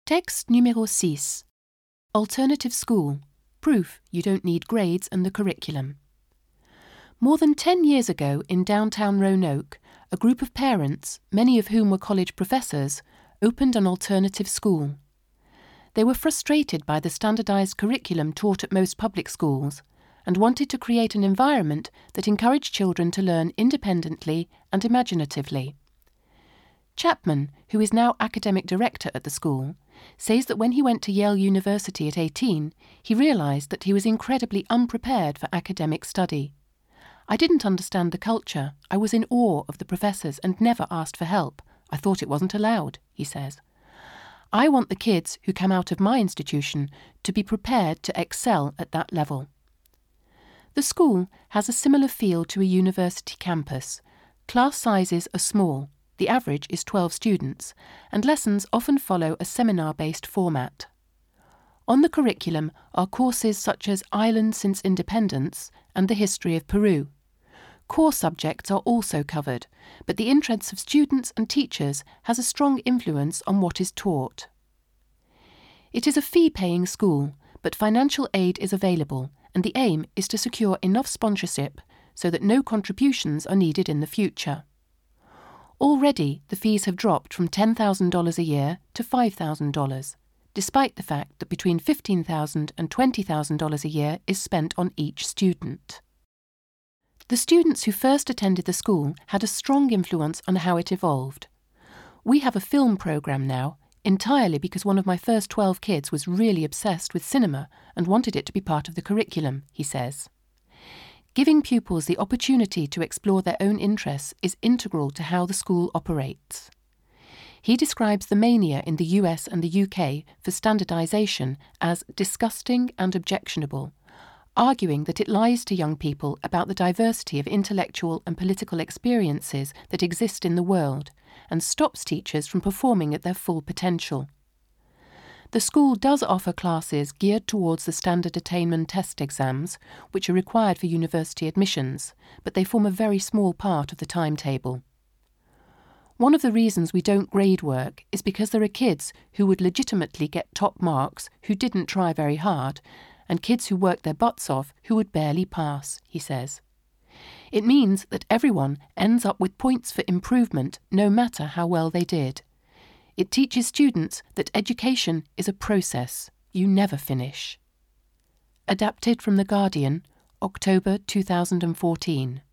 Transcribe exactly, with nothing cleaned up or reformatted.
Texte numéro six. Alternative School. Proof you don't need grades and the curriculum. More than ten years ago in downtown Roanoke, a group of parents, many of whom were college professors, opened an alternative school. They were frustrated by the standardized curriculum taught at most public schools and wanted to create an environment that encouraged children to learn independently and imaginatively. Chapman, who is now academic director at the school, says that when he went to Yale University at eighteen, he realized that he was incredibly unprepared for academic study. I didn't understand the culture. I was in awe of the professors and never asked for help. I thought it wasn't allowed, he says. I want the kids who come out of my institution to be prepared to excel at that level. The school has a similar feel to a university campus. Class sizes are small. The average is twelve students, and lessons often follow a seminar-based format. On the curriculum are courses such as Ireland since Independence and the history of Peru. Core subjects are also covered, but the interests of students and teachers has a strong influence on what is taught. It is a fee-paying school, but financial aid is available, and the aim is to secure enough sponsorship so that no contributions are needed in the future. Already, the fees have dropped from ten thousand dollars a year to five thousand dollars, despite the fact that between fifteen thousand dollars and twenty thousand dollars a year is spent on each student. The students who first attended the school had a strong influence on how it evolved. We have a film program now, entirely because one of my first twelve kids was really obsessed with cinema and wanted it to be part of the curriculum, he says. Giving pupils the opportunity to explore their own interests is integral to how the school operates. He describes the mania in the U S and the U K for standardization as disgusting and objectionable, arguing that it lies to young people about the diversity of intellectual and political experiences that exist in the world and stops teachers from performing at their full potential. The school does offer classes geared towards the standard attainment test exams, which are required for university admissions, but they form a very small part of the timetable. One of the reasons we don't grade work is because there are kids who would legitimately get top marks who didn't try very hard, and kids who worked their butts off who would barely pass, he says. It means that everyone ends up with points for improvement no matter how well they did. It teaches students that education is a process. You never finish. Adapted from The Guardian, October two thousand fourteen.